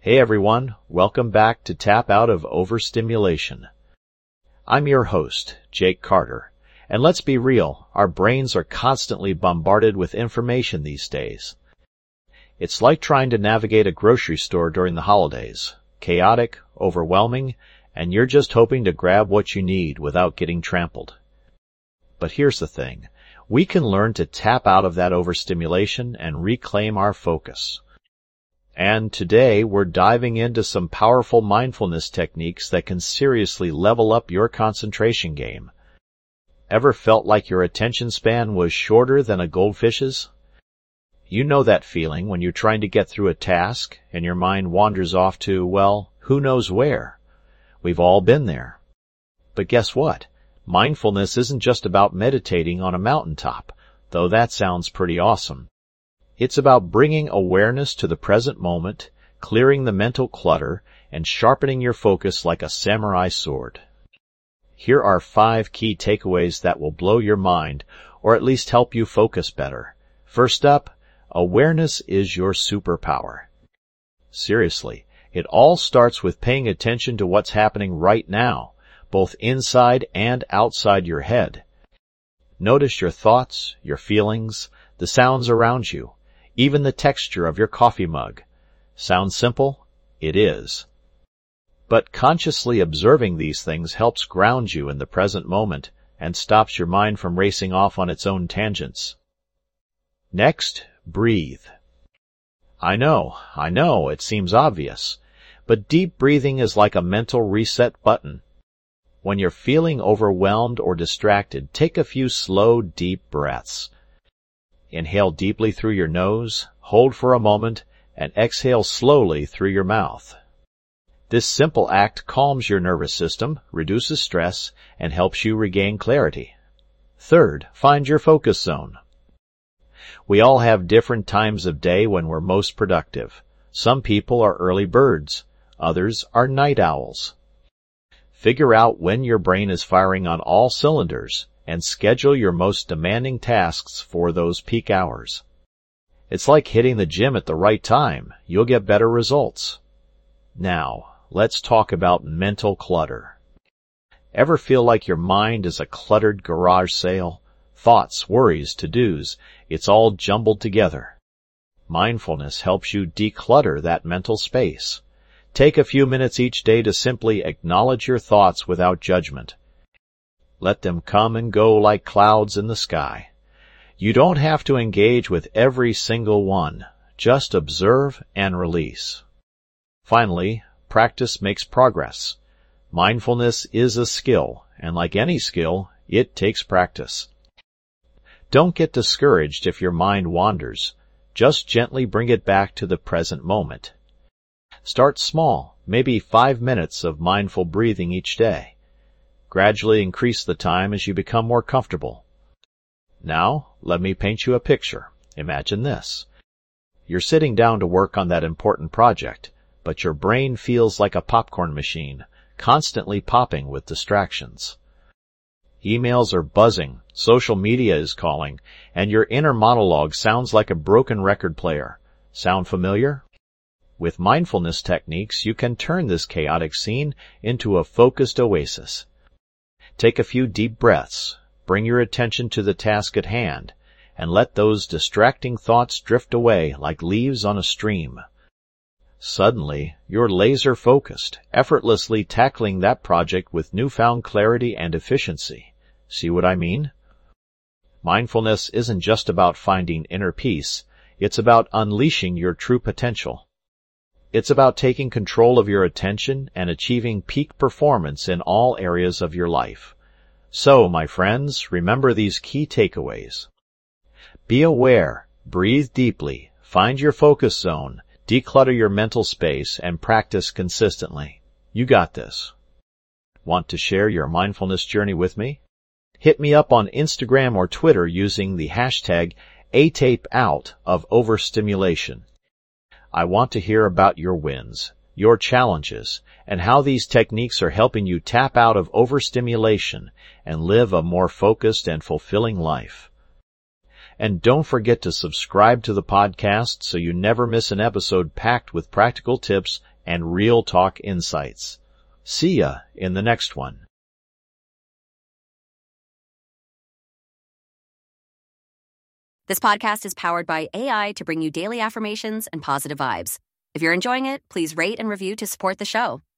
Hey everyone, welcome back to Tap Out of Overstimulation. I'm your host, Jake Carter, and let's be real, our brains are constantly bombarded with information these days. It's like trying to navigate a grocery store during the holidays, chaotic, overwhelming, and you're just hoping to grab what you need without getting trampled. But here's the thing, we can learn to tap out of that overstimulation and reclaim our focus. And today we're diving into some powerful mindfulness techniques that can seriously level up your concentration game. Ever felt like your attention span was shorter than a goldfish's? You know that feeling when you're trying to get through a task and your mind wanders off to, well, who knows where? We've all been there. But guess what? Mindfulness isn't just about meditating on a mountaintop, though that sounds pretty awesome. It's about bringing awareness to the present moment, clearing the mental clutter, and sharpening your focus like a samurai sword. Here are 5 key takeaways that will blow your mind, or at least help you focus better. First up, awareness is your superpower. Seriously, it all starts with paying attention to what's happening right now, both inside and outside your head. Notice your thoughts, your feelings, the sounds around you, even the texture of your coffee mug. Sounds simple? It is. But consciously observing these things helps ground you in the present moment and stops your mind from racing off on its own tangents. Next, breathe. I know, it seems obvious, but deep breathing is like a mental reset button. When you're feeling overwhelmed or distracted, take a few slow, deep breaths. Inhale deeply through your nose, hold for a moment, and exhale slowly through your mouth. This simple act calms your nervous system, reduces stress, and helps you regain clarity. Third, find your focus zone. We all have different times of day when we're most productive. Some people are early birds, others are night owls. Figure out when your brain is firing on all cylinders, and schedule your most demanding tasks for those peak hours. It's like hitting the gym at the right time. You'll get better results. Now, let's talk about mental clutter. Ever feel like your mind is a cluttered garage sale? Thoughts, worries, to-dos, it's all jumbled together. Mindfulness helps you declutter that mental space. Take a few minutes each day to simply acknowledge your thoughts without judgment. Let them come and go like clouds in the sky. You don't have to engage with every single one. Just observe and release. Finally, practice makes progress. Mindfulness is a skill, and like any skill, it takes practice. Don't get discouraged if your mind wanders. Just gently bring it back to the present moment. Start small, maybe 5 minutes of mindful breathing each day. Gradually increase the time as you become more comfortable. Now, let me paint you a picture. Imagine this. You're sitting down to work on that important project, but your brain feels like a popcorn machine, constantly popping with distractions. Emails are buzzing, social media is calling, and your inner monologue sounds like a broken record player. Sound familiar? With mindfulness techniques, you can turn this chaotic scene into a focused oasis. Take a few deep breaths, bring your attention to the task at hand, and let those distracting thoughts drift away like leaves on a stream. Suddenly, you're laser-focused, effortlessly tackling that project with newfound clarity and efficiency. See what I mean? Mindfulness isn't just about finding inner peace, it's about unleashing your true potential. It's about taking control of your attention and achieving peak performance in all areas of your life. So, my friends, remember these key takeaways. Be aware, breathe deeply, find your focus zone, declutter your mental space, and practice consistently. You got this. Want to share your mindfulness journey with me? Hit me up on Instagram or Twitter using the hashtag #ATapeOutOfOverstimulation. I want to hear about your wins, your challenges, and how these techniques are helping you tap out of overstimulation and live a more focused and fulfilling life. And don't forget to subscribe to the podcast so you never miss an episode packed with practical tips and real talk insights. See ya in the next one. This podcast is powered by AI to bring you daily affirmations and positive vibes. If you're enjoying it, please rate and review to support the show.